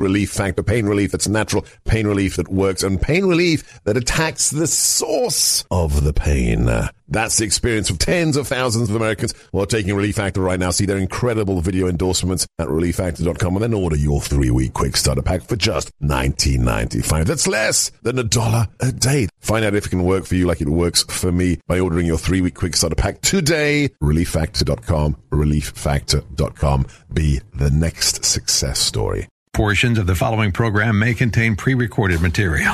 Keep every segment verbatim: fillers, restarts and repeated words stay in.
Relief Factor. Pain relief that's natural, pain relief that works, and pain relief that attacks the source of the pain. That's the experience of tens of thousands of Americans who are taking Relief Factor right now. See their incredible video endorsements at relief factor dot com and then order your three-week quick starter pack for just nineteen ninety-five. That's less than a dollar a day. Find out if it can work for you like it works for me by ordering your three-week quick starter pack today. relief factor dot com. relief factor dot com. Be the next success story. Portions of the following program may contain pre-recorded material.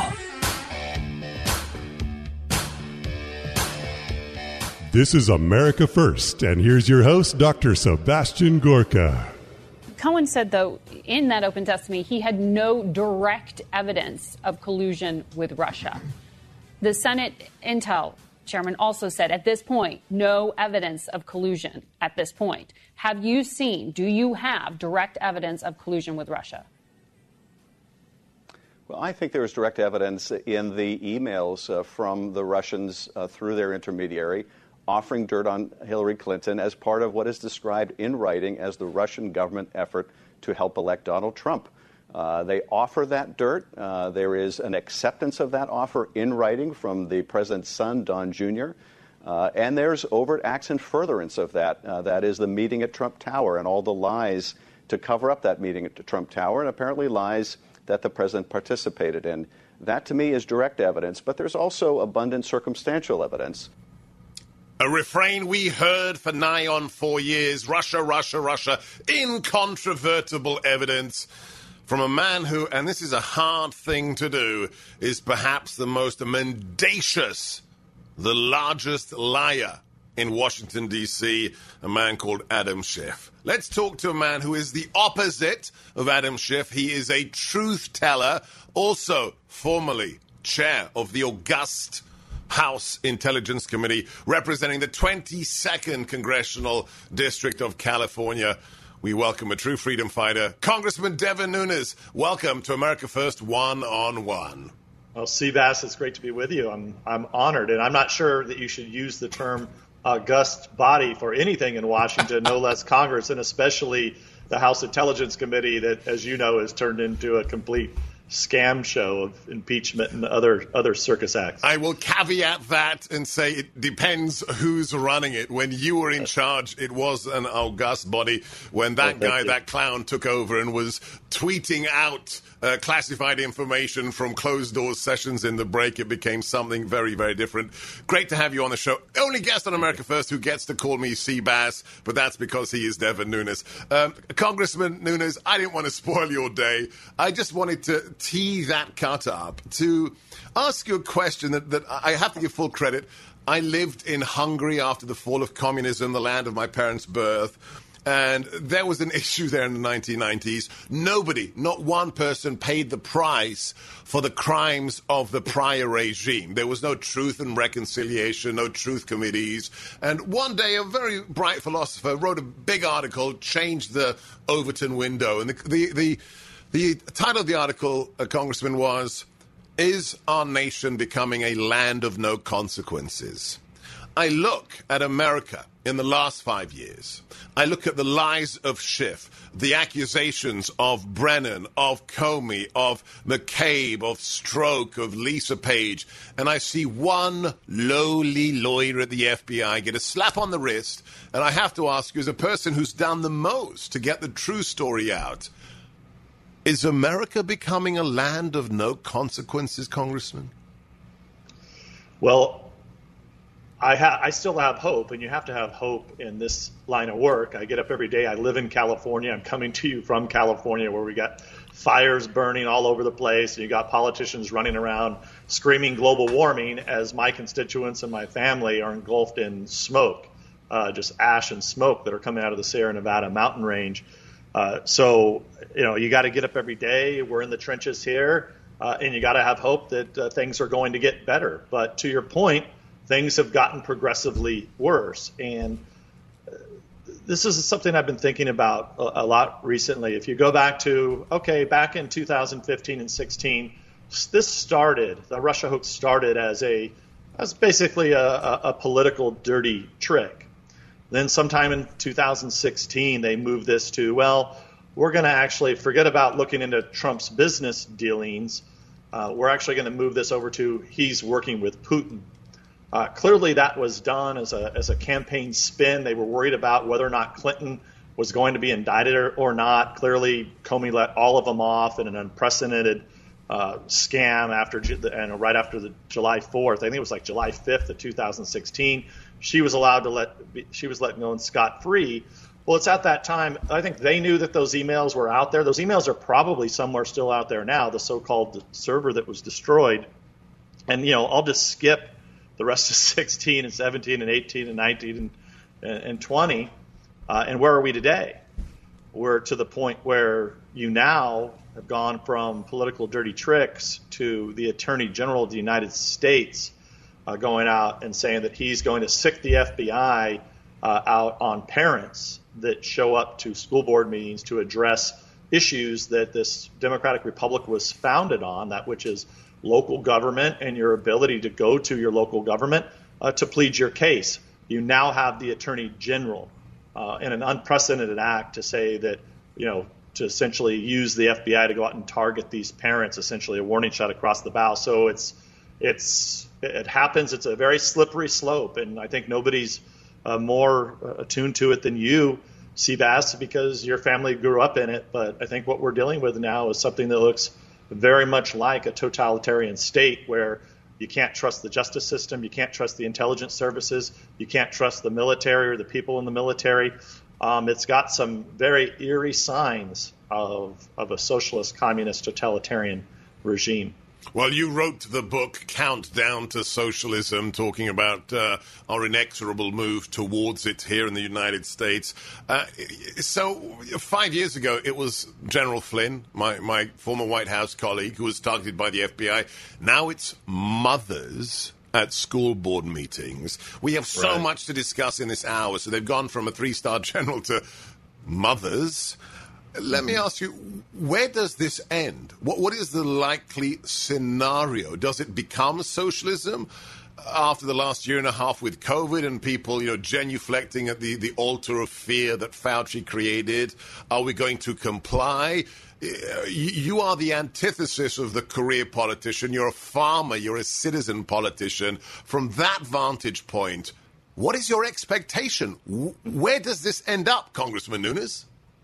This is America First, and here's your host, Doctor Sebastian Gorka. Cohen said, though, in that open testimony, he had no direct evidence of collusion with Russia. The Senate Intel chairman also said, at this point, no evidence of collusion at this point. Have you seen, do you have direct evidence of collusion with Russia? Well, I think there is direct evidence in the emails uh, from the Russians uh, through their intermediary offering dirt on Hillary Clinton as part of what is described in writing as the Russian government effort to help elect Donald Trump. Uh, they offer that dirt. Uh, there is an acceptance of that offer in writing from the president's son, Don Junior Uh, and there's overt acts in furtherance of that. Uh, that is the meeting at Trump Tower and all the lies to cover up that meeting at Trump Tower, and apparently lies that the president participated in. That, to me, is direct evidence, but there's also abundant circumstantial evidence. A refrain we heard for nigh on four years, Russia, Russia, Russia, incontrovertible evidence from a man who, and this is a hard thing to do, is perhaps the most mendacious, the largest liar in Washington, D C, a man called Adam Schiff. Let's talk to a man who is the opposite of Adam Schiff. He is a truth teller, also formerly chair of the august House Intelligence Committee, representing the twenty-second Congressional District of California. We welcome a true freedom fighter, Congressman Devin Nunes. Welcome to America First One-on-One. Well, Seabass, it's great to be with you. I'm I'm honored, and I'm not sure that you should use the term august body for anything in Washington, no less Congress, and especially the House Intelligence Committee that, as you know, has turned into a complete scam show of impeachment and other other circus acts. I will caveat that and say it depends who's running it. When you were in charge, it was an august body. When that oh, guy, you. that clown, took over and was tweeting out uh, classified information from closed-door sessions in the break, it became something very, very different. Great to have you on the show. Only guest on America First who gets to call me Seabass, but that's because he is Devin Nunes. Um, Congressman Nunes, I didn't want to spoil your day. I just wanted to tee that cut up to ask you a question that, that I have to give full credit. I lived in Hungary after the fall of communism, the land of my parents' birth, and there was an issue there in the nineteen nineties. Nobody, not one person, paid the price for the crimes of the prior regime. There was no truth and reconciliation, no truth committees. And one day, a very bright philosopher wrote a big article, changed the Overton window, and the the, the The title of the article, uh, Congressman, was, "Is Our Nation Becoming a Land of No Consequences?" I look at America in the last five years. I look at the lies of Schiff, the accusations of Brennan, of Comey, of McCabe, of Stroke, of Lisa Page, and I see one lowly lawyer at the F B I get a slap on the wrist, and I have to ask you, as a person who's done the most to get the true story out, is America becoming a land of no consequences, Congressman? Well, I, ha- I still have hope, and you have to have hope in this line of work. I get up every day. I live in California. I'm coming to you from California, where we got fires burning all over the place, and you got politicians running around screaming global warming as my constituents and my family are engulfed in smoke, uh, just ash and smoke that are coming out of the Sierra Nevada mountain range. Uh, so, you know, you got to get up every day. We're in the trenches here, uh, and you got to have hope that uh, things are going to get better. But to your point, things have gotten progressively worse. And uh, this is something I've been thinking about a, a lot recently. If you go back to, okay, back in two thousand fifteen and sixteen, this started, the Russia hoax started as a as basically a, a, a political dirty trick. Then sometime in two thousand sixteen, they moved this to, well, we're going to actually forget about looking into Trump's business dealings. Uh, we're actually going to move this over to he's working with Putin. Uh, clearly, that was done as a as a campaign spin. They were worried about whether or not Clinton was going to be indicted or, or not. Clearly, Comey let all of them off in an unprecedented uh, scam after and right after the July fourth. I think it was like July fifth of two thousand sixteen. She was allowed to let she was let go scot free. Well, it's at that time, I think they knew that those emails were out there. Those emails are probably somewhere still out there now, the so-called server that was destroyed. And, you know, I'll just skip the rest of sixteen and seventeen and eighteen and nineteen and, and twenty. Uh, and where are we today? We're to the point where you now have gone from political dirty tricks to the Attorney General of the United States uh, going out and saying that he's going to sic the F B I uh, out on parents that show up to school board meetings to address issues that this Democratic Republic was founded on, that which is local government and your ability to go to your local government uh, to plead your case. You now have the Attorney General uh, in an unprecedented act to say that, you know, to essentially use the F B I to go out and target these parents, essentially a warning shot across the bow. So it's it's it happens. It's a very slippery slope, and I think nobody's Uh, more uh, attuned to it than you, Seabass, because your family grew up in it. But I think what we're dealing with now is something that looks very much like a totalitarian state where you can't trust the justice system, you can't trust the intelligence services, you can't trust the military or the people in the military. Um, it's got some very eerie signs of, of a socialist, communist, totalitarian regime. Well, you wrote the book Countdown to Socialism, talking about uh, our inexorable move towards it here in the United States. Uh, so five years ago, it was General Flynn, my, my former White House colleague, who was targeted by the F B I. Now it's mothers at school board meetings. We have so Right. much to discuss in this hour. So they've gone from a three-star general to mothers. Let me ask you, where does this end? What, what is the likely scenario? Does it become socialism after the last year and a half with COVID and people, you know, genuflecting at the, the altar of fear that Fauci created? Are we going to comply? You are the antithesis of the career politician. You're a farmer. You're a citizen politician. From that vantage point, what is your expectation? Where does this end up, Congressman Nunes?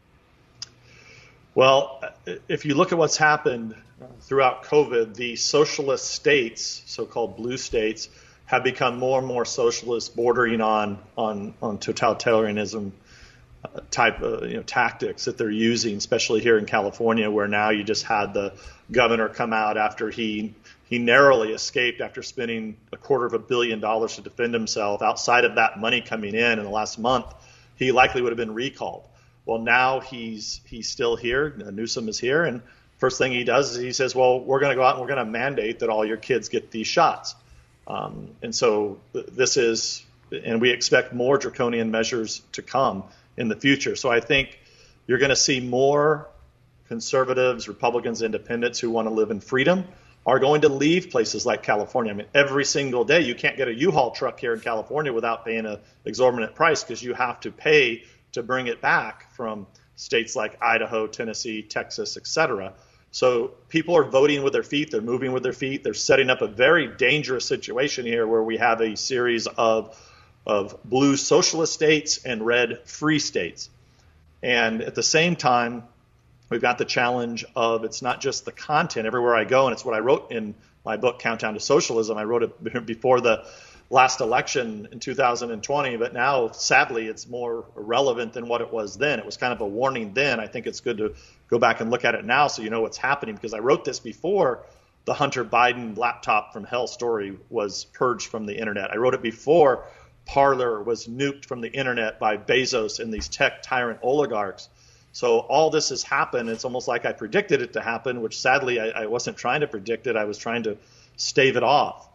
Well, if you look at what's happened throughout COVID, the socialist states, so-called blue states, have become more and more socialist, bordering on on, on totalitarianism uh, type of you know, tactics that they're using, especially here in California, where now you just had the governor come out after he he narrowly escaped after spending a quarter of a billion dollars to defend himself. Outside of that money coming in in the last month, he likely would have been recalled. Well, now he's he's still here. Newsom is here, and first thing he does is he says, "Well, we're going to go out and we're going to mandate that all your kids get these shots." Um, and so th- this is, and we expect more draconian measures to come in the future. So I think you're going to see more conservatives, Republicans, independents who want to live in freedom are going to leave places like California. I mean, every single day you can't get a U-Haul truck here in California without paying an exorbitant price because you have to pay to bring it back from states like Idaho, Tennessee, Texas, et cetera. So people are voting with their feet. They're moving with their feet. They're setting up a very dangerous situation here where we have a series of of blue socialist states and red free states. And at the same time, we've got the challenge of it's not just the content everywhere I go, and it's what I wrote in my book, Countdown to Socialism. I wrote it before the last election in two thousand twenty, but now, sadly, it's more relevant than what it was then. It was kind of a warning then. I think it's good to go back and look at it now so you know what's happening, because I wrote this before the Hunter Biden laptop from hell story was purged from the internet. I wrote it before Parler was nuked from the internet by Bezos and these tech tyrant oligarchs. So all this has happened. It's almost like I predicted it to happen, which sadly I, I wasn't trying to predict it. I was trying to stave it off.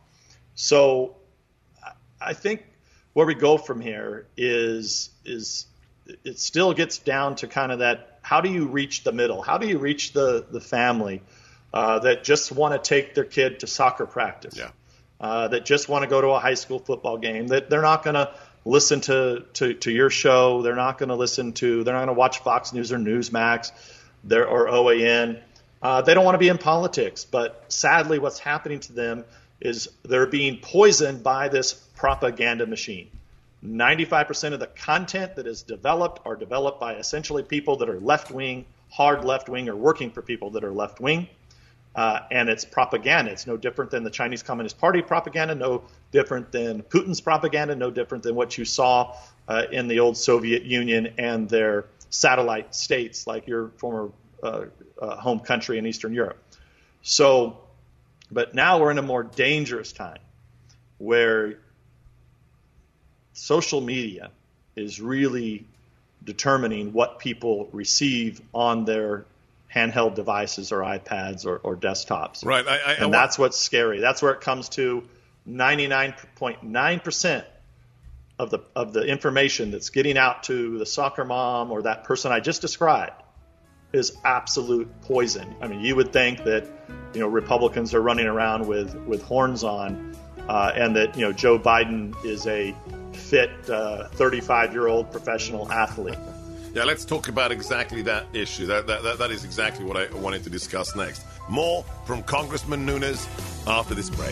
So I think where we go from here is is it still gets down to kind of that, how do you reach the middle? How do you reach the, the family uh, that just want to take their kid to soccer practice, yeah. uh, that just want to go to a high school football game, that they're not going to listen to, to, to your show, they're not going to listen to, they're not going to watch Fox News or Newsmax. They're, or O A N. Uh, they don't want to be in politics, but sadly what's happening to them is they're being poisoned by this propaganda machine. ninety-five percent of the content that is developed are developed by essentially people that are left-wing, hard left-wing, or working for people that are left-wing. Uh, and it's propaganda. It's no different than the Chinese Communist Party propaganda, no different than Putin's propaganda, no different than what you saw uh, in the old Soviet Union and their satellite states like your former uh, uh, home country in Eastern Europe. So, but now we're in a more dangerous time where social media is really determining what people receive on their handheld devices or iPads or, or desktops. Right. I, I, and I, that's what's scary. That's where it comes to ninety-nine point nine percent of the of the information that's getting out to the soccer mom or that person I just described is absolute poison. I mean, you would think that, you know, Republicans are running around with, with horns on uh, and that, you know, Joe Biden is a fit uh, thirty-five-year-old professional athlete. Yeah, let's talk about exactly that issue. That, that, that, that is exactly what I wanted to discuss next. More from Congressman Nunes after this break.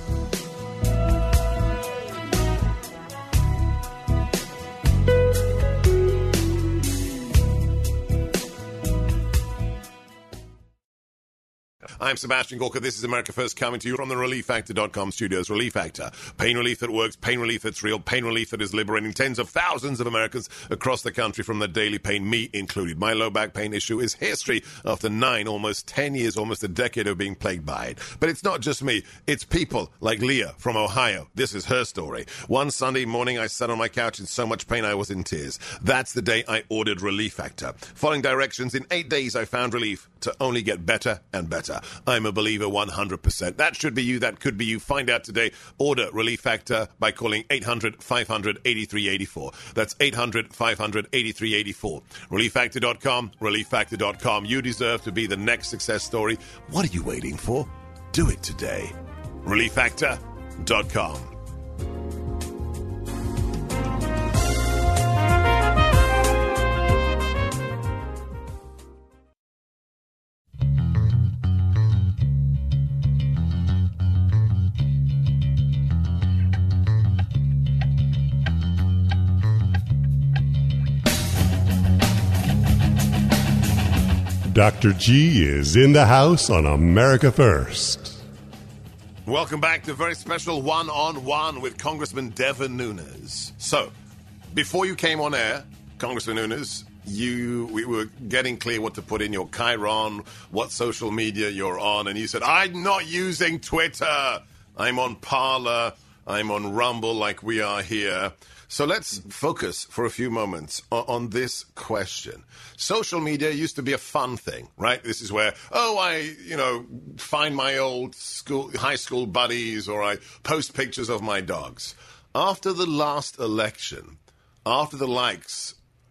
I'm Sebastian Gorka. This is America First, coming to you from the Relief Factor dot com studios. Relief Factor. Pain relief that works, pain relief that's real, pain relief that is liberating tens of thousands of Americans across the country from the daily pain, me included. My low back pain issue is history after nine, almost ten years, almost a decade of being plagued by it. But it's not just me. It's people like Leah from Ohio. This is her story. One Sunday morning, I sat on my couch in so much pain I was in tears. That's the day I ordered Relief Factor. Following directions, in eight days, I found relief to only get better and better. I'm a believer one hundred percent. That should be you. That could be you. Find out today. Order Relief Factor by calling eight hundred, five hundred, eighty-three eighty-four. That's eight hundred, five hundred, eighty-three eighty-four. Relief Factor dot com. Relief Factor dot com. You deserve to be the next success story. What are you waiting for? Do it today. Relief Factor dot com. Doctor G is in the house on America First. Welcome back to a very special one-on-one with Congressman Devin Nunes. So, before you came on air, Congressman Nunes, you we were getting clear what to put in your Chiron, what social media you're on, and you said, I'm not using Twitter. I'm on Parler. I'm on Rumble like we are here. So let's focus for a few moments on, on this question. Social media used to be a fun thing, right? This is where, oh, I, you know, find my old school, high school buddies, or I post pictures of my dogs. After the last election, after the likes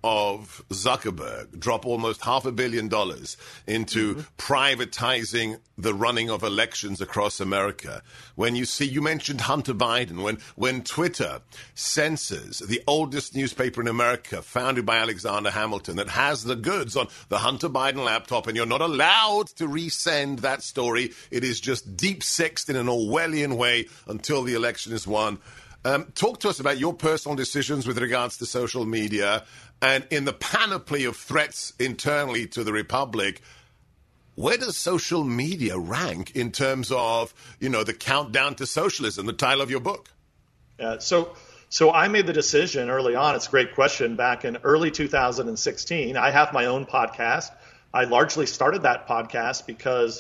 of Zuckerberg drop almost half a billion dollars into mm-hmm. privatizing the running of elections across America. When you see, you mentioned Hunter Biden, when, when Twitter censors the oldest newspaper in America, founded by Alexander Hamilton, that has the goods on the Hunter Biden laptop, and you're not allowed to resend that story. It is just deep-sixed in an Orwellian way until the election is won. Um, talk to us about your personal decisions with regards to social media, and in the panoply of threats internally to the Republic, where does social media rank in terms of, you know, the countdown to socialism, the title of your book? Uh, so so I made the decision early on. It's a great question. Back in early two thousand sixteen, I have my own podcast. I largely started that podcast because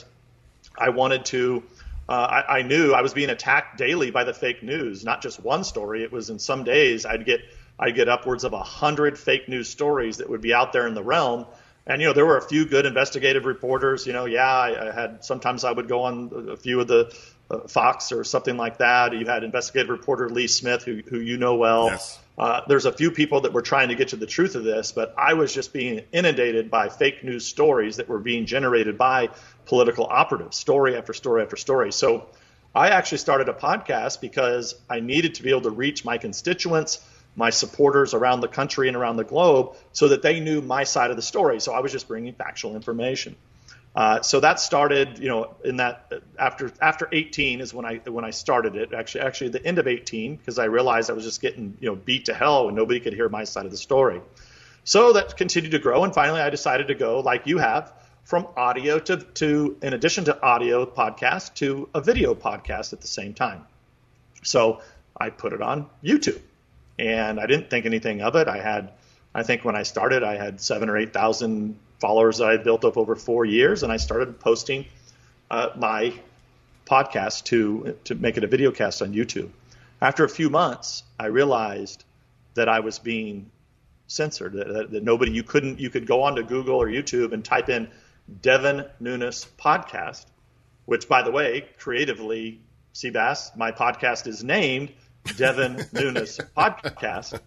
I wanted to Uh, I, I knew I was being attacked daily by the fake news, not just one story. It was in some days I'd get I'd get upwards of a hundred fake news stories that would be out there in the realm. And, you know, there were a few good investigative reporters. You know, yeah, I, I had sometimes I would go on a few of the uh, Fox or something like that. You had investigative reporter Lee Smith, who, who you know well. Yes. Uh, there's a few people that were trying to get to the truth of this, but I was just being inundated by fake news stories that were being generated by political operatives, story after story after story. So I actually started a podcast because I needed to be able to reach my constituents my supporters around the country and around the globe so that they knew my side of the story. So I was just bringing factual information. Uh, so that started, you know, in that after after eighteen is when I when I started it. Actually, actually the end of eighteen, because I realized I was just getting, you know, beat to hell and nobody could hear my side of the story. So that continued to grow, and finally I decided to go, like you have, from audio to, to in addition to audio podcast, to a video podcast at the same time. So I put it on YouTube, and I didn't think anything of it. I had, I think when I started, I had seven or eight thousand followers that I had built up over four years, and I started posting uh, my podcast to to make it a video cast on YouTube. After a few months, I realized that I was being censored. That, that nobody, you couldn't, you could go onto Google or YouTube and type in Devin Nunes podcast, which, by the way, creatively, Seabass, my podcast is named Devin Nunes Podcast.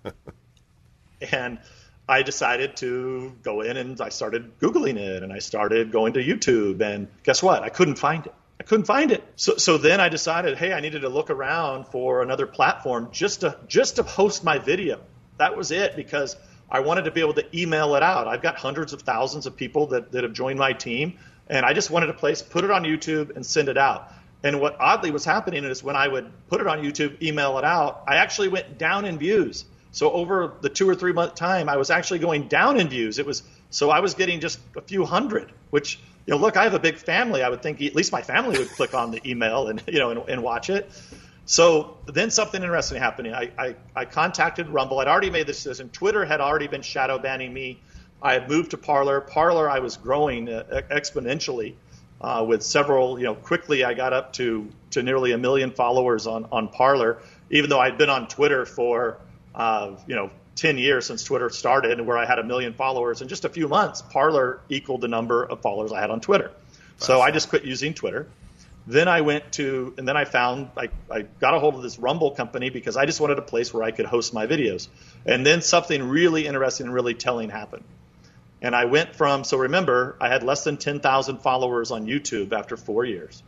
And I decided to go in and I started Googling it, and I started going to YouTube, and guess what? I couldn't find it. I couldn't find it. So, so then I decided, hey, I needed to look around for another platform just to, just to host my video. That was it, because I wanted to be able to email it out. I've got hundreds of thousands of people that, that have joined my team, and I just wanted a place, put it on YouTube and send it out. And what oddly was happening is when I would put it on YouTube, email it out, I actually went down in views. So over the two or three month time, I was actually going down in views. It was so I was getting just a few hundred, which, you know, look, I have a big family. I would think at least my family would click on the email and, you know, and, and watch it. So then something interesting happening. I, I, I contacted Rumble. I'd already made the decision. Twitter had already been shadow banning me. I had moved to Parler. Parler, I was growing uh, exponentially uh, with several, you know, quickly I got up to, to nearly a million followers on, on Parler, even though I'd been on Twitter for, uh, you know, ten years since Twitter started, and where I had a million followers. In just a few months, Parler equaled the number of followers I had on Twitter. That's so I just quit using Twitter. Then I went to, and then I found, I, I got a hold of this Rumble company because I just wanted a place where I could host my videos. And then something really interesting and really telling happened. And I went from, so remember, I had less than ten thousand followers on YouTube after four years.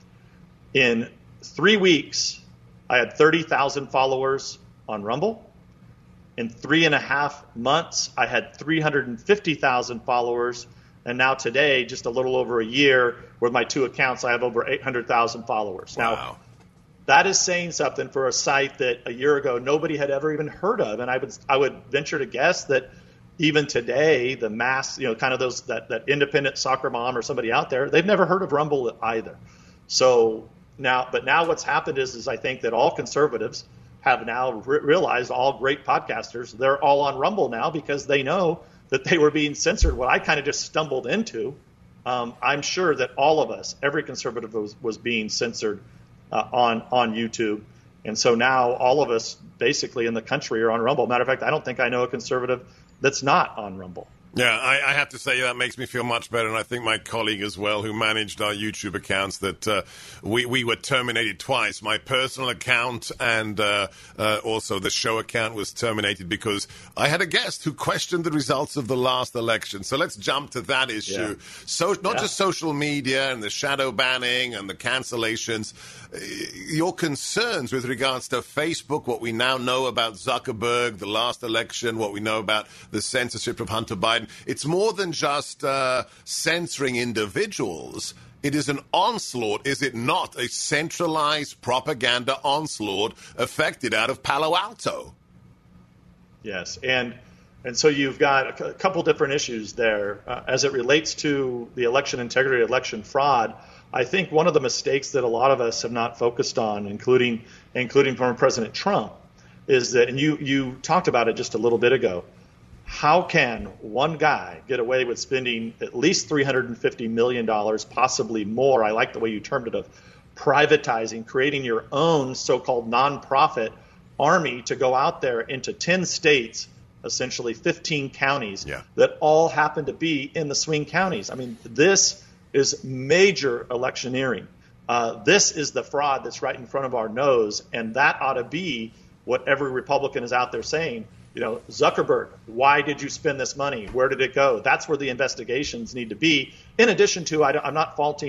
In three weeks, I had thirty thousand followers on Rumble. In three and a half months, I had three hundred fifty thousand followers. And now today, just a little over a year, with my two accounts, I have over eight hundred thousand followers. Wow. Now, that is saying something for a site that a year ago nobody had ever even heard of. And I would I would venture to guess that even today, the mass, you know, kind of those that, that independent soccer mom or somebody out there, they've never heard of Rumble either. So now, but now what's happened is, is I think that all conservatives have now re- realized, all great podcasters, they're all on Rumble now because they know that they were being censored. What I kind of just stumbled into, um, I'm sure that all of us, every conservative was, was being censored uh, on on YouTube. And so now all of us basically in the country are on Rumble. Matter of fact, I don't think I know a conservative that's not on Rumble. Yeah, I, I have to say that makes me feel much better, and I think my colleague as well, who managed our YouTube accounts, that uh, we, we were terminated twice. My personal account and uh, uh, also the show account was terminated because I had a guest who questioned the results of the last election. So let's jump to that issue. Yeah. So not yeah. just social media and the shadow banning and the cancellations, your concerns with regards to Facebook, what we now know about Zuckerberg, the last election, what we know about the censorship of Hunter Biden. It's more than just uh, censoring individuals. It is an onslaught, is it not? A centralized propaganda onslaught affected out of Palo Alto. Yes, and and so you've got a couple different issues there. Uh, as it relates to the election integrity, election fraud, I think one of the mistakes that a lot of us have not focused on, including including former President Trump, is that, and you, you talked about it just a little bit ago, how can one guy get away with spending at least three hundred fifty million dollars, possibly more? I like the way you termed it, of privatizing, creating your own so-called nonprofit army to go out there into ten states, essentially fifteen counties, yeah. that all happen to be in the swing counties. I mean, this is major electioneering. Uh, this is the fraud that's right in front of our nose, and that ought to be what every Republican is out there saying. You know, Zuckerberg, why did you spend this money? Where did it go? That's where the investigations need to be. In addition to, I I'm not faulting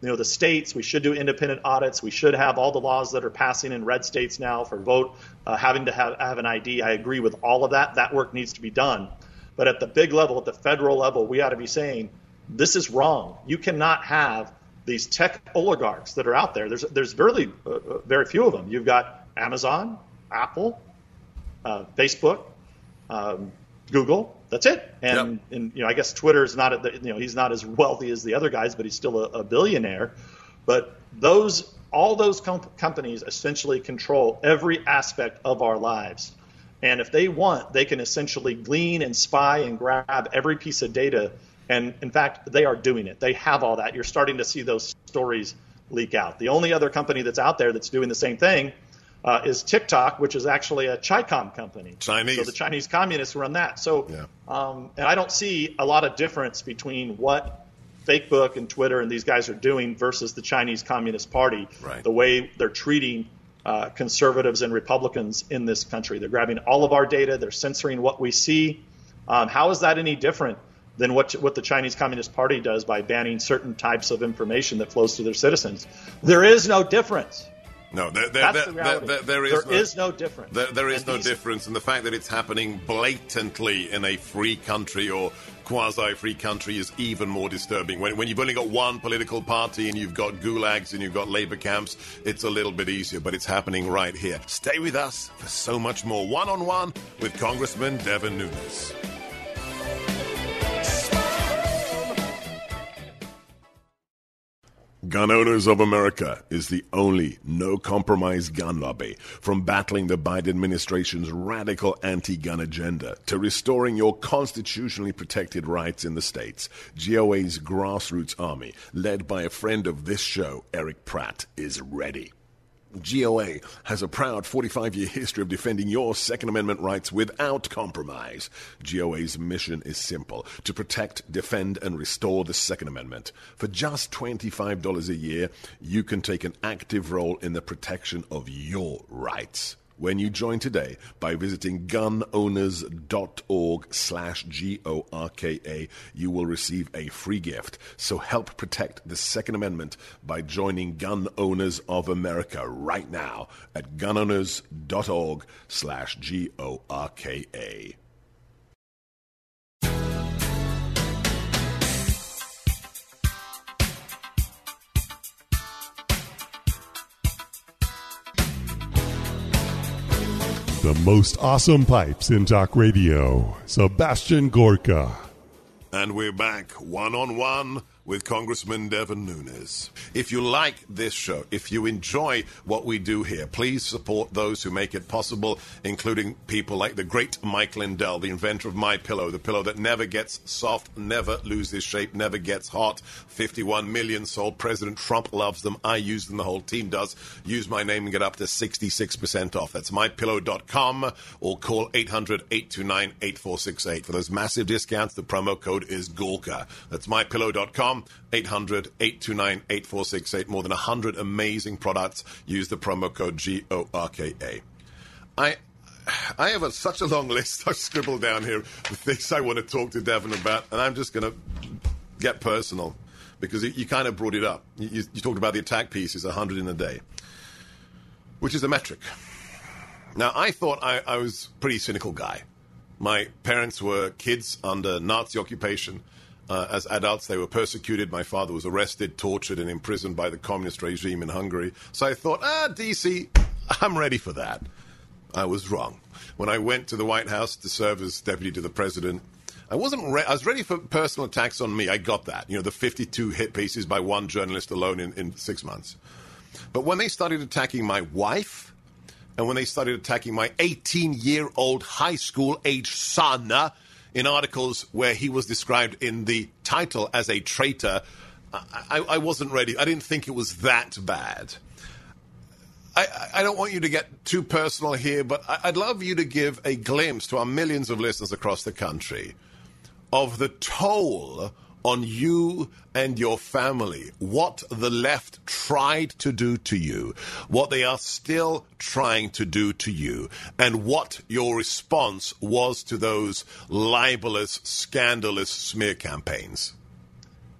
you know, the states, we should do independent audits. We should have all the laws that are passing in red states now for vote uh, having to have, have an I D. I agree with all of that. That work needs to be done. But at the big level, at the federal level, we ought to be saying this is wrong. You cannot have these tech oligarchs that are out there. There's there's very uh, very few of them. You've got Amazon, Apple, uh, Facebook, um, Google. That's it. And, yep. and you know, I guess Twitter is not, you know, he's not as wealthy as the other guys, but he's still a, a billionaire. But those, all those com- companies essentially control every aspect of our lives. And if they want, they can essentially glean and spy and grab every piece of data. And in fact, they are doing it. They have all that. You're starting to see those stories leak out. The only other company that's out there that's doing the same thing Uh, is TikTok, which is actually a Chicom company. Chinese. So the Chinese communists run that. So, yeah. um, and I don't see a lot of difference between what Facebook and Twitter and these guys are doing versus the Chinese Communist Party, right. the way they're treating uh, conservatives and Republicans in this country. They're grabbing all of our data. They're censoring what we see. Um, how is that any different than what what the Chinese Communist Party does by banning certain types of information that flows to their citizens? There is no difference. No, there, there, That's there, the reality. there, there, is, there no, is no difference. There, there is and no these, difference, and the fact that it's happening blatantly in a free country or quasi-free country is even more disturbing. When, when you've only got one political party and you've got gulags and you've got labor camps, it's a little bit easier, but it's happening right here. Stay with us for so much more. One-on-one with Congressman Devin Nunes. Gun Owners of America is the only no-compromise gun lobby. From battling the Biden administration's radical anti-gun agenda to restoring your constitutionally protected rights in the states, G O A's grassroots army, led by a friend of this show, Eric Pratt, is ready. G O A has a proud forty-five-year history of defending your Second Amendment rights without compromise. G O A's mission is simple: to protect, defend, and restore the Second Amendment. For just twenty-five dollars a year, you can take an active role in the protection of your rights. When you join today by visiting gunowners.org slash G O R K A, you will receive a free gift. So help protect the Second Amendment by joining Gun Owners of America right now at gunowners.org slash G O R K A. The most awesome pipes in talk radio. Sebastian Gorka. And we're back one-on-one with Congressman Devin Nunes. If you like this show, if you enjoy what we do here, please support those who make it possible, including people like the great Mike Lindell, the inventor of MyPillow, the pillow that never gets soft, never loses shape, never gets hot. fifty-one million sold. President Trump loves them. I use them. The whole team does. Use my name and get up to sixty-six percent off. That's my pillow dot com or call eight hundred, eight two nine, eight four six eight. For those massive discounts, the promo code is Gorka. That's my pillow dot com. eight hundred, eight two nine, eight four six eight. More than one hundred amazing products. Use the promo code G O R K A. I I have a, such a long list I've scribbled down here, the things I want to talk to Devin about, and I'm just going to get personal because you, you kind of brought it up. You, you, you talked about the attack pieces, one hundred in a day, which is a metric. Now, I thought I, I was a pretty cynical guy. My parents were kids under Nazi occupation. Uh, as adults, they were persecuted. My father was arrested, tortured, and imprisoned by the communist regime in Hungary. So I thought, ah, D C, I'm ready for that. I was wrong. When I went to the White House to serve as deputy to the president, I wasn't. Re- I was ready for personal attacks on me. I got that. You know, the fifty-two hit pieces by one journalist alone in, in six months. But when they started attacking my wife, and when they started attacking my eighteen-year-old high school-age son, uh, in articles where he was described in the title as a traitor, I, I, I wasn't ready. I didn't think it was that bad. I, I don't want you to get too personal here, but I'd love you to give a glimpse to our millions of listeners across the country of the toll on you and your family, what the left tried to do to you, what they are still trying to do to you, and what your response was to those libelous, scandalous smear campaigns.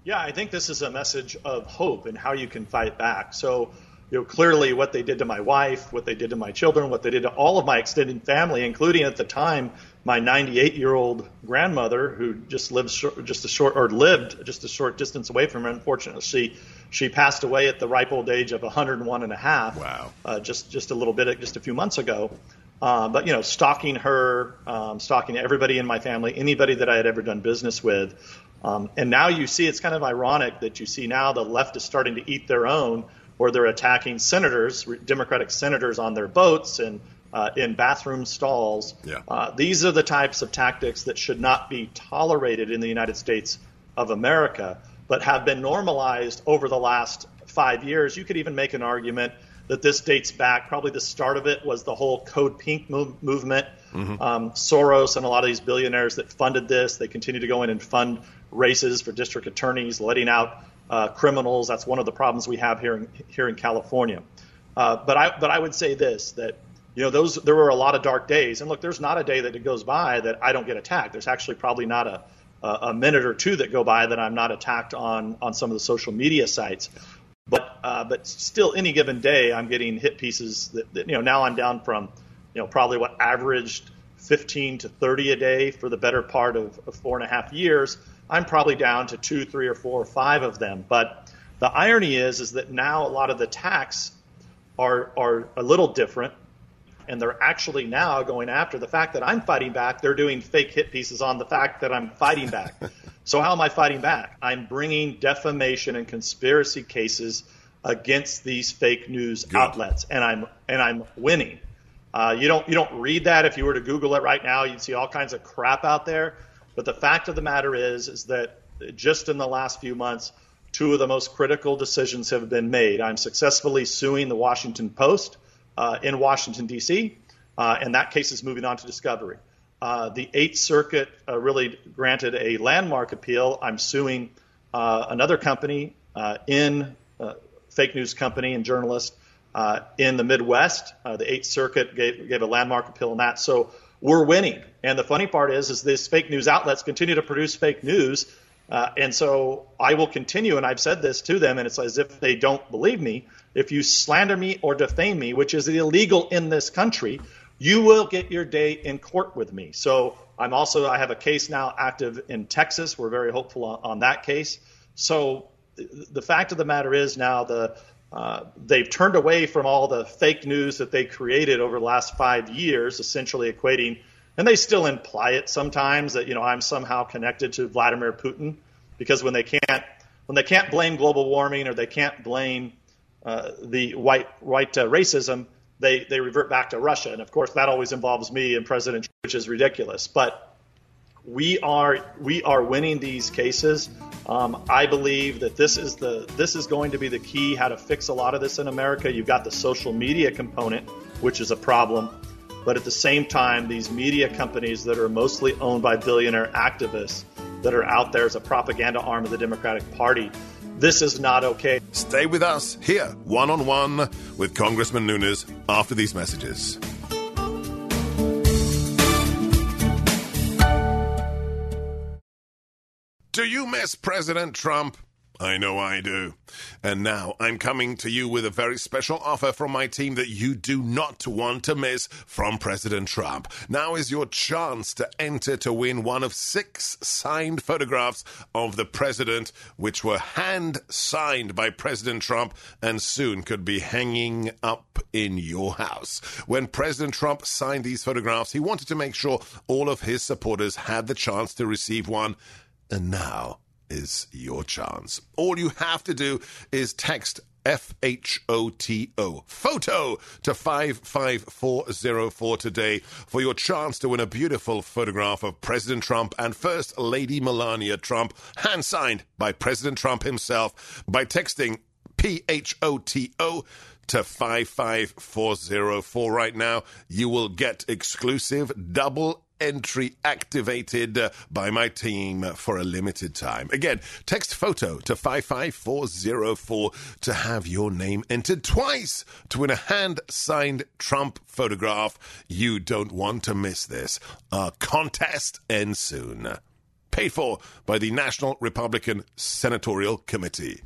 Yeah, I think this is a message of hope and how you can fight back. So, you know, clearly what they did to my wife, what they did to my children, what they did to all of my extended family, including at the time my ninety-eight-year-old grandmother, who just lived short, just a short or lived just a short distance away from her. Unfortunately, she she passed away at the ripe old age of one hundred one and a half. Wow! Uh, just just a little bit, just a few months ago. Uh, but you know, stalking her, um, stalking everybody in my family, anybody that I had ever done business with. Um, and now you see, it's kind of ironic that you see now the left is starting to eat their own, where they're attacking senators, Democratic senators on their boats and uh, in bathroom stalls. Yeah. Uh, these are the types of tactics that should not be tolerated in the United States of America, but have been normalized over the last five years. You could even make an argument that this dates back, probably the start of it was the whole Code Pink move, movement. Mm-hmm. Um, Soros and a lot of these billionaires that funded this, they continue to go in and fund races for district attorneys, letting out uh, criminals. That's one of the problems we have here in, here in California. Uh, but I but I would say this, that you know those there were a lot of dark days. And look, there's not a day that it goes by that I don't get attacked. There's actually probably not a, a, a minute or two that go by that I'm not attacked on, on some of the social media sites. But uh, but still, any given day, I'm getting hit pieces that, that you know now I'm down from you know probably what averaged fifteen to thirty a day for the better part of, of four and a half years. I'm probably down to two, three, or four, or five of them. But the irony is, is that now a lot of the attacks are are a little different, and they're actually now going after the fact that I'm fighting back. They're doing fake hit pieces on the fact that I'm fighting back. So how am I fighting back? I'm bringing defamation and conspiracy cases against these fake news Good. outlets, and I'm and I'm winning. Uh, you don't you don't read that. If you were to Google it right now, you'd see all kinds of crap out there. But the fact of the matter is, is that just in the last few months, two of the most critical decisions have been made. I'm successfully suing the Washington Post uh, in Washington, D C, uh, and that case is moving on to discovery. Uh, the Eighth Circuit uh, really granted a landmark appeal. I'm suing uh, another company uh, in uh, fake news company and journalist uh, in the Midwest. Uh, the Eighth Circuit gave, gave a landmark appeal on that. So we're winning. And the funny part is, is these fake news outlets continue to produce fake news. Uh, and so I will continue, and I've said this to them, and it's as if they don't believe me. If you slander me or defame me, which is illegal in this country, you will get your day in court with me. So I'm also, I have a case now active in Texas. We're very hopeful on, on that case. So the fact of the matter is now the uh, they've turned away from all the fake news that they created over the last five years, essentially equating, and they still imply it sometimes that, you know, I'm somehow connected to Vladimir Putin, because when they can't, when they can't blame global warming or they can't blame uh, the white, white uh, racism, They they revert back to Russia, and of course that always involves me and President Trump, which is ridiculous. But we are we are winning these cases. Um, I believe that this is the this is going to be the key how to fix a lot of this in America. You've got the social media component, which is a problem, but at the same time, these media companies that are mostly owned by billionaire activists that are out there as a propaganda arm of the Democratic Party. This is not okay. Stay with us here, one-on-one with Congressman Nunes after these messages. Do you miss President Trump? I know I do. And now I'm coming to you with a very special offer from my team that you do not want to miss from President Trump. Now is your chance to enter to win one of six signed photographs of the president, which were hand-signed by President Trump and soon could be hanging up in your house. When President Trump signed these photographs, he wanted to make sure all of his supporters had the chance to receive one. And now is your chance. All you have to do is text F H O T O, photo, to five five four zero four today for your chance to win a beautiful photograph of President Trump and First Lady Melania Trump, hand-signed by President Trump himself, by texting P H O T O to five five four zero four right now. You will get exclusive double entry activated uh, by my team for a limited time. Again, text photo to five five four zero four to have your name entered twice to win a hand-signed Trump photograph. You don't want to miss this. Our contest ends soon. paid for by the National Republican Senatorial Committee.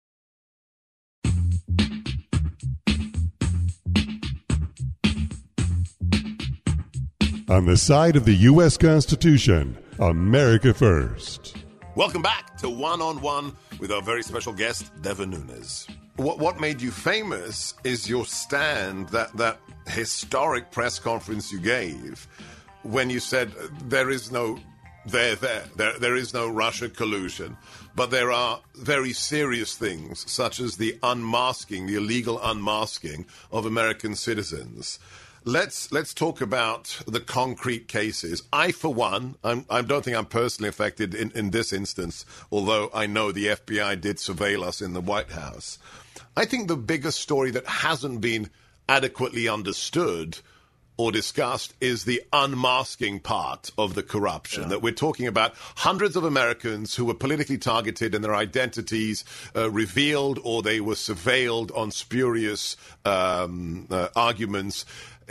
On the side of the U S Constitution, America First. Welcome back to One on One with our very special guest, Devin Nunes. What, what made you famous is your stand, that, that historic press conference you gave when you said there is no there, there, there, there is no Russia collusion, but there are very serious things such as the unmasking, the illegal unmasking of American citizens. Let's let's talk about the concrete cases. I, for one, I'm, I don't think I'm personally affected in, in this instance, although I know the F B I did surveil us in the White House. I think the biggest story that hasn't been adequately understood or discussed is the unmasking part of the corruption. Yeah. That we're talking about hundreds of Americans who were politically targeted and their identities uh, revealed, or they were surveilled on spurious um, uh, arguments.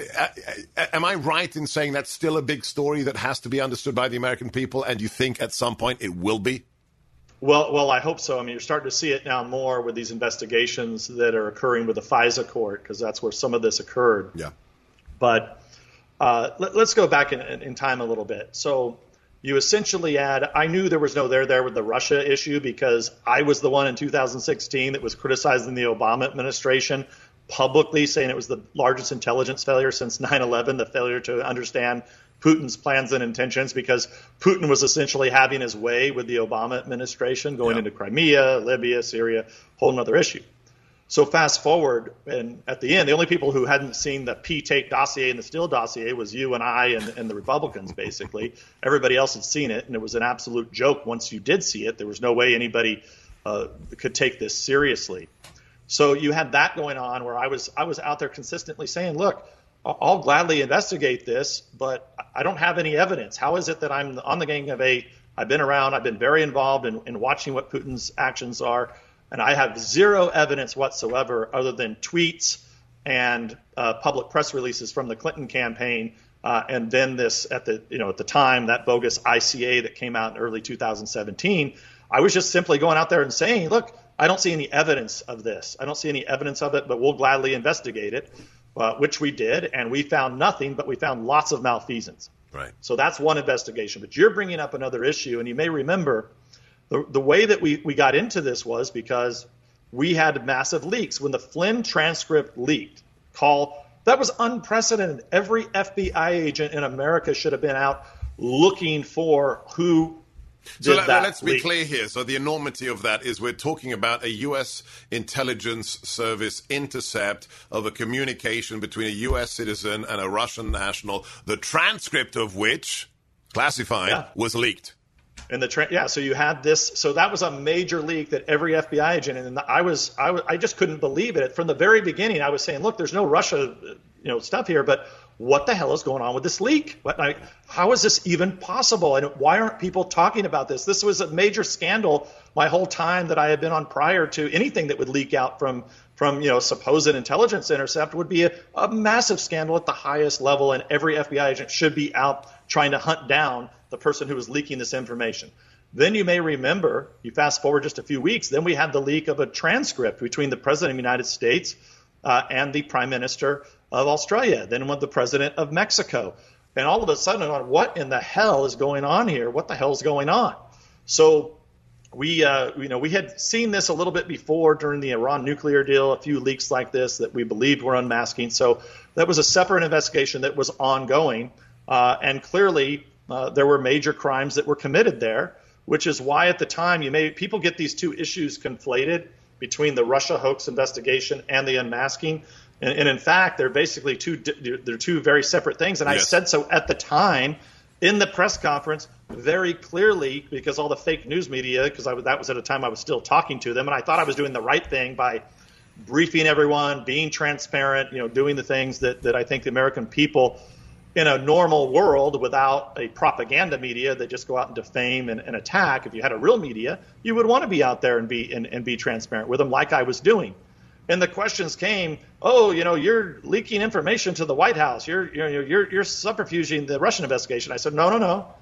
Am I right in saying that's still a big story that has to be understood by the American people, and you think at some point it will be? Well, well, I hope so. I mean, you're starting to see it now more with these investigations that are occurring with the FISA court, because that's where some of this occurred. Yeah. But uh, let, let's go back in, in time a little bit. So you essentially add, I knew there was no there there with the Russia issue because I was the one in two thousand sixteen that was criticizing the Obama administration publicly, saying it was the largest intelligence failure since nine eleven, the failure to understand Putin's plans and intentions, because Putin was essentially having his way with the Obama administration, going yeah. into Crimea, Libya, Syria, whole nother issue. So fast forward, and at the end, the only people who hadn't seen the P-tape dossier and the Steele dossier was you and I and, and the Republicans, basically. Everybody else had seen it, and it was an absolute joke once you did see it. There was no way anybody uh, could take this seriously. So you had that going on where I was I was out there consistently saying, look, I'll gladly investigate this, but I don't have any evidence. How is it that I'm on the gang of eight? I've been around. I've been very involved in, in watching what Putin's actions are. And I have zero evidence whatsoever other than tweets and uh, public press releases from the Clinton campaign. Uh, and then this at the, you know, at the time, that bogus I C A that came out in early two thousand seventeen. I was just simply going out there and saying, look, I don't see any evidence of this. I don't see any evidence of it, but we'll gladly investigate it, uh, which we did. And we found nothing, but we found lots of malfeasance. Right. So that's one investigation. But you're bringing up another issue, and you may remember the, the way that we, we got into this was because we had massive leaks. When the Flynn transcript leaked, call that was unprecedented. Every F B I agent in America should have been out looking for who did so let, that let's be leak. clear here. So the enormity of that is we're talking about a U S intelligence service intercept of a communication between a U S citizen and a Russian national, the transcript of which, classified, yeah. was leaked. And the tra- yeah, so you had this. So that was a major leak that every F B I agent, and I was, I was, I just couldn't believe it from the very beginning. I was saying, look, there's no Russia, you know, stuff here, but what the hell is going on with this leak? What, like, how is this even possible? And why aren't people talking about this? This was a major scandal my whole time that I had been on prior to anything that would leak out from, from you know, supposed intelligence intercept would be a, a massive scandal at the highest level, and every F B I agent should be out trying to hunt down the person who was leaking this information. Then you may remember, you fast forward just a few weeks, then we had the leak of a transcript between the President of the United States uh, and the Prime Minister of Australia, then with the President of Mexico. And all of a sudden, what in the hell is going on here? What the hell is going on? So we, uh, you know, we had seen this a little bit before during the Iran nuclear deal, a few leaks like this that we believed were unmasking. So that was a separate investigation that was ongoing. Uh, and clearly, uh, there were major crimes that were committed there, which is why at the time you may people get these two issues conflated between the Russia hoax investigation and the unmasking. And, and in fact, they're basically two they're two very separate things. And yes. I said so at the time in the press conference very clearly, because all the fake news media, because I was, that was at a time I was still talking to them, and I thought I was doing the right thing by briefing everyone, being transparent, you know, doing the things that, that I think the American people in a normal world without a propaganda media that just go out and defame and, and attack. If you had a real media, you would want to be out there and be and, and be transparent with them like I was doing. And the questions came, oh, you know, you're leaking information to the White House. You're you're you're you're subterfuging the Russian investigation. I said, no, no, no.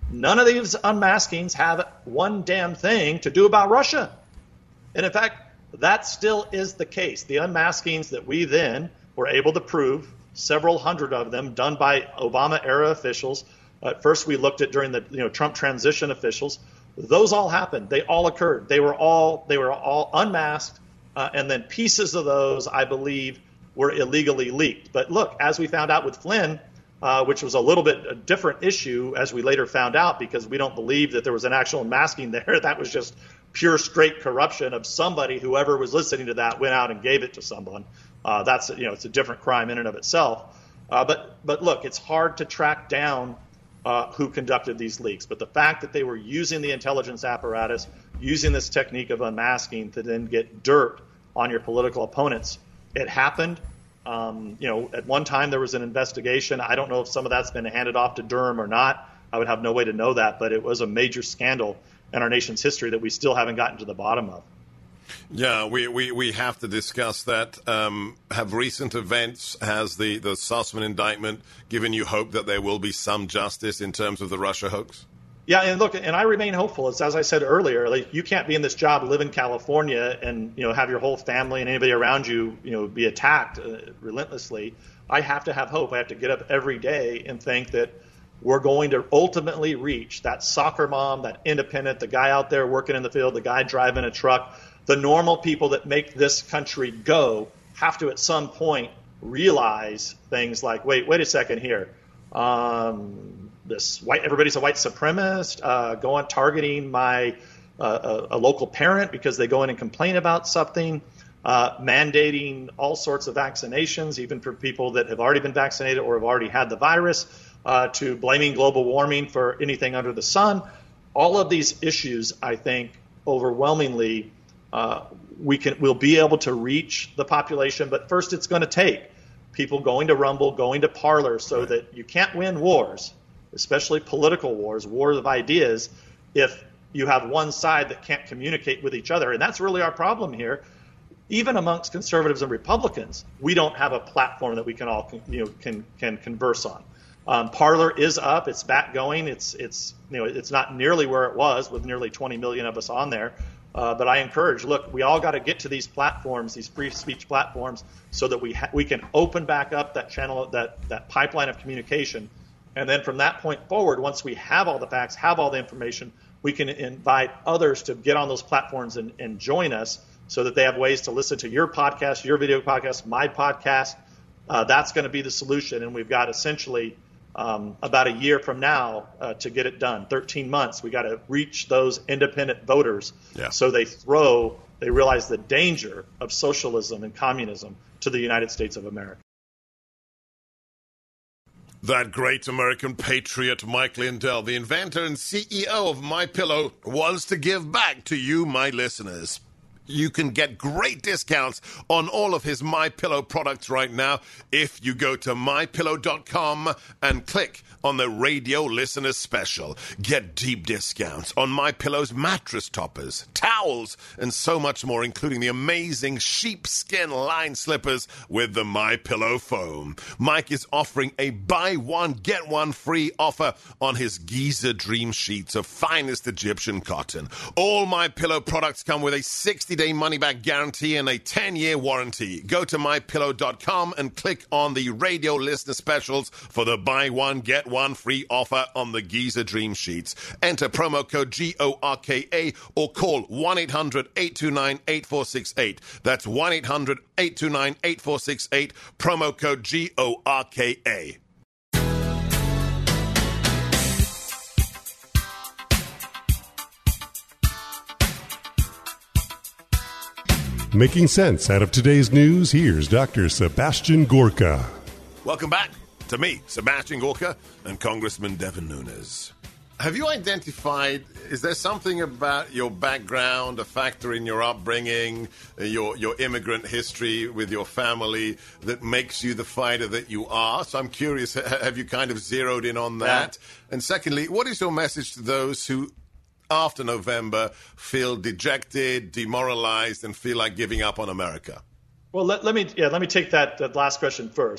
None of these unmaskings have one damn thing to do about Russia. And in fact, that still is the case. The unmaskings that we then were able to prove, several hundred of them done by Obama-era officials. At first, we looked at during the you know Trump transition officials. Those all happened. They all occurred. They were all they were all unmasked, uh, and then pieces of those, I believe, were illegally leaked. But look, as we found out with Flynn, uh, which was a little bit a different issue, as we later found out, because we don't believe that there was an actual unmasking there. That was just pure, straight corruption of somebody. Whoever was listening to that went out and gave it to someone. Uh, that's you know it's a different crime in and of itself. Uh, but but look, it's hard to track down uh, who conducted these leaks. But the fact that they were using the intelligence apparatus, using this technique of unmasking to then get dirt on your political opponents, it happened. Um, you know, at one time there was an investigation. I don't know if some of that's been handed off to Durham or not. I would have no way to know that, but it was a major scandal in our nation's history that we still haven't gotten to the bottom of. Yeah, we, we, we have to discuss that. Um, have recent events, has the, the Sussman indictment given you hope that there will be some justice in terms of the Russia hoax? Yeah, and look, and I remain hopeful. It's, as I said earlier, like you can't be in this job, live in California, and you know have your whole family and anybody around you, you know, be attacked uh, relentlessly. I have to have hope. I have to get up every day and think that we're going to ultimately reach that soccer mom, that independent, the guy out there working in the field, the guy driving a truck, the normal people that make this country go have to at some point realize things like, wait, wait a second here. Um, this white, everybody's a white supremacist, uh, go on targeting my uh, a, a local parent because they go in and complain about something, uh, mandating all sorts of vaccinations, even for people that have already been vaccinated or have already had the virus, uh, to blaming global warming for anything under the sun. All of these issues, I think, overwhelmingly, uh, we can we'll be able to reach the population. But first, it's going to take people going to Rumble, going to Parler, so right. that you can't win wars, especially political wars, wars of ideas, if you have one side that can't communicate with each other. And that's really our problem here. Even amongst conservatives and Republicans, we don't have a platform that we can all you know can can converse on. Um, Parler is up; it's back going. It's it's you know it's not nearly where it was with nearly twenty million of us on there. Uh, but I encourage, look, we all got to get to these platforms, these free speech platforms, so that we ha- we can open back up that channel, that that pipeline of communication. And then from that point forward, once we have all the facts, have all the information, we can invite others to get on those platforms and, and join us so that they have ways to listen to your podcast, your video podcast, my podcast. Uh, that's going to be the solution. And we've got essentially um, about a year from now uh, to get it done, thirteen months. We got to reach those independent voters yeah. so they throw, they realize the danger of socialism and communism to the United States of America. That great American patriot, Mike Lindell, the inventor and C E O of MyPillow, wants to give back to you, my listeners. You can get great discounts on all of his MyPillow products right now if you go to my pillow dot com and click on the radio listener special. Get deep discounts on MyPillow's mattress toppers, towels, and so much more, including the amazing sheepskin line slippers with the MyPillow foam. Mike is offering a buy one, get one free offer on his Giza Dream Sheets of finest Egyptian cotton. All MyPillow products come with a sixty-day money-back guarantee and a ten-year warranty. Go to my pillow dot com and click on the radio listener specials for the buy one, get one free offer on the Giza Dream Sheets. Enter promo code G O R K A or call one eight hundred, eight two nine, eight four six eight. That's one eight hundred, eight two nine, eight four six eight, promo code G O R K A. Making sense out of today's news, here's Doctor Sebastian Gorka. Welcome back to me, Sebastian Gorka, and Congressman Devin Nunes. Have you identified, is there something about your background, a factor in your upbringing, your, your immigrant history with your family that makes you the fighter that you are? So I'm curious, have you kind of zeroed in on that? Yeah. And secondly, what is your message to those who, after November, feel dejected, demoralized, and feel like giving up on America? Well, let, let me yeah, let me take that, that last question first.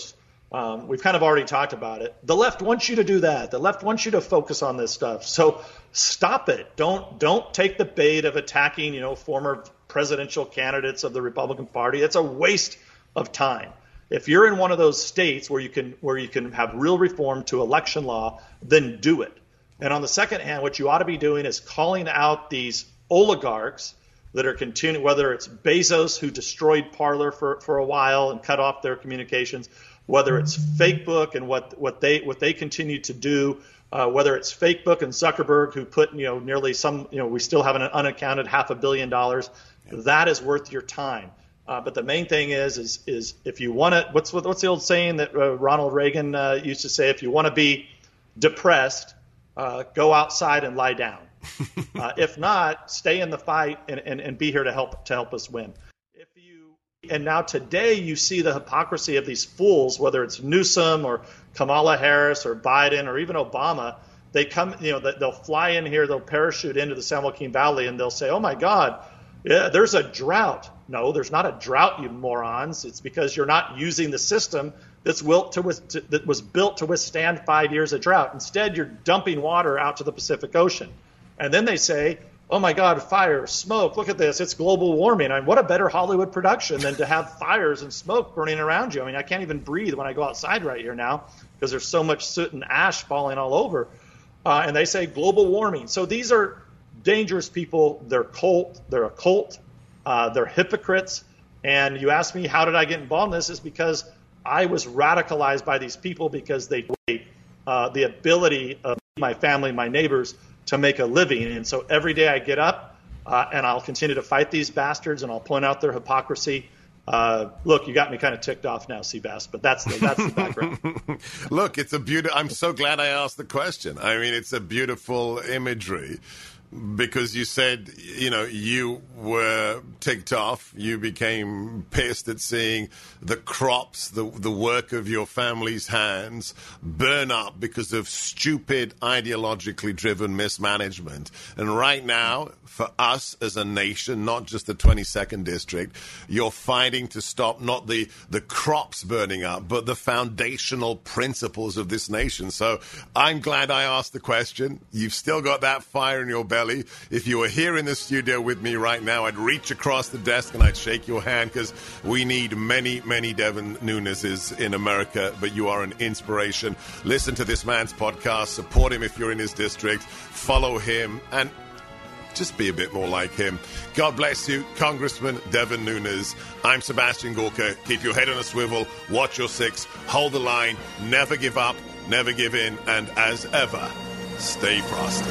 Um, we've kind of already talked about it. The left wants you to do that. The left wants you to focus on this stuff. So stop it. Don't don't take the bait of attacking, you know, former presidential candidates of the Republican Party. It's a waste of time. If you're in one of those states where you can where you can have real reform to election law, then do it. And on the second hand, what you ought to be doing is calling out these oligarchs that are continuing, whether it's Bezos, who destroyed Parler for, for a while and cut off their communications, whether it's Facebook and what, what they what they continue to do, uh, whether it's Facebook and Zuckerberg, who put, you know, nearly some, you know, we still have an unaccounted half a billion dollars. That is worth your time. Uh, but the main thing is, is, is if you want to, what's what's the old saying that uh, Ronald Reagan uh, used to say? If you want to be depressed, uh, go outside and lie down. uh, if not, stay in the fight and, and, and be here to help to help us win. If you and now today you see the hypocrisy of these fools, whether it's Newsom or Kamala Harris or Biden or even Obama. They come, you know, they'll fly in here, they'll parachute into the San Joaquin Valley, and they'll say, "Oh my God, yeah, there's a drought." No, there's not a drought, you morons. It's because you're not using the system that's built to, to that was built to withstand five years of drought. Instead, you're dumping water out to the Pacific Ocean. And then they say, "Oh my God, fire, smoke, look at this, it's global warming." I mean, what a better Hollywood production than to have fires and smoke burning around you. I mean, I can't even breathe when I go outside right here now because there's so much soot and ash falling all over. Uh, and they say global warming. So these are dangerous people. They're cult. They're a cult. Uh, they're hypocrites. And you ask me, how did I get involved in this? Is because I was radicalized by these people because they uh, the ability of my family, my neighbors, to make a living. And so every day I get up uh, and I'll continue to fight these bastards and I'll point out their hypocrisy. Uh, look, you got me kind of ticked off now, Seabass, but that's the, that's the background. Look, it's a beautiful, I'm so glad I asked the question. I mean, it's a beautiful imagery. Because you said, you know, you were ticked off. You became pissed at seeing the crops, the the work of your family's hands burn up because of stupid, ideologically driven mismanagement. And right now, for us as a nation, not just the twenty-second District, you're fighting to stop not the, the crops burning up, but the foundational principles of this nation. So I'm glad I asked the question. You've still got that fire in your belly. If you were here in the studio with me right now, I'd reach across the desk and I'd shake your hand because we need many, many Devin Nuneses in America, but you are an inspiration. Listen to this man's podcast. Support him if you're in his district. Follow him and just be a bit more like him. God bless you, Congressman Devin Nunes. I'm Sebastian Gorka. Keep your head on a swivel. Watch your six. Hold the line. Never give up. Never give in. And as ever, stay frosty.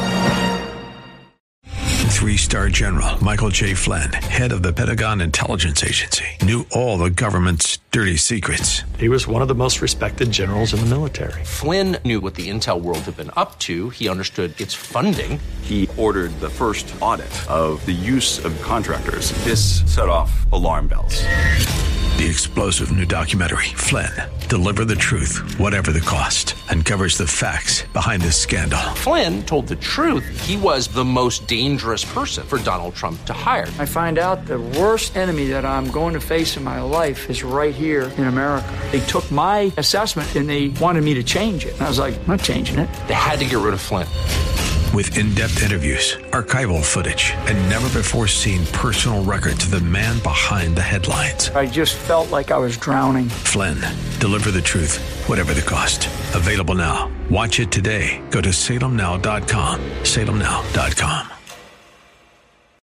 Three-star General Michael J. Flynn, head of the Pentagon Intelligence Agency, knew all the government's dirty secrets. He was one of the most respected generals in the military. Flynn knew what the intel world had been up to. He understood its funding. He ordered the first audit of the use of contractors. This set off alarm bells. The explosive new documentary, Flynn, Deliver the Truth, Whatever the Cost, uncovers the facts behind this scandal. Flynn told the truth. He was the most dangerous person for Donald Trump to hire. I find out the worst enemy that I'm going to face in my life is right here in America. They took my assessment and they wanted me to change it. And I was like, I'm not changing it. They had to get rid of Flynn. With in-depth interviews, archival footage, and never-before-seen personal records of the man behind the headlines. I just felt like I was drowning. Flynn, Deliver the Truth, Whatever the Cost. Available now. Watch it today. Go to salem now dot com. salem now dot com.